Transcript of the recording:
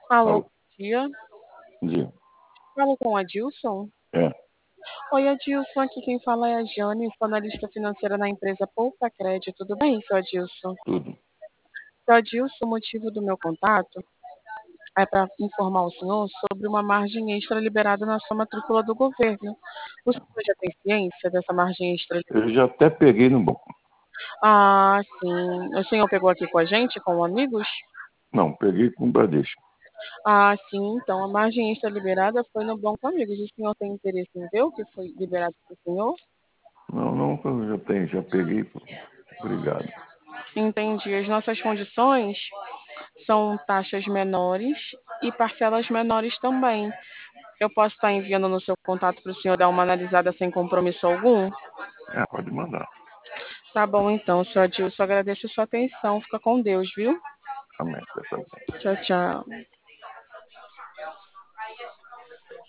Alô, Alô, bom dia. bom dia. Falo com a Adilson. É, Oi, Adilson, aqui quem fala é a Jane, sou analista financeira na empresa Poupa Crédito. Tudo bem, seu Adilson? tudo. Seu Adilson, o motivo do meu contato é para informar o senhor sobre uma margem extra liberada na sua matrícula do governo. O senhor já tem ciência dessa margem extra? Eu já até peguei no banco. Ah, sim. O senhor pegou aqui com a gente, com amigos? Não, peguei com o Bradesco. Ah, sim. Então, a margem extra liberada foi no Banco Amigos. O senhor tem interesse em ver o que foi liberado para o senhor? Não, não, eu já tenho, já peguei. Pô. Obrigado. Entendi. As nossas condições são taxas menores e parcelas menores também. Eu posso estar enviando no seu contato para o senhor dar uma analisada sem compromisso algum? É, pode mandar. Tá bom, então, senhor Adilson. Agradeço a sua atenção. Fica com Deus, viu? Amém. Você também. Tchau, tchau.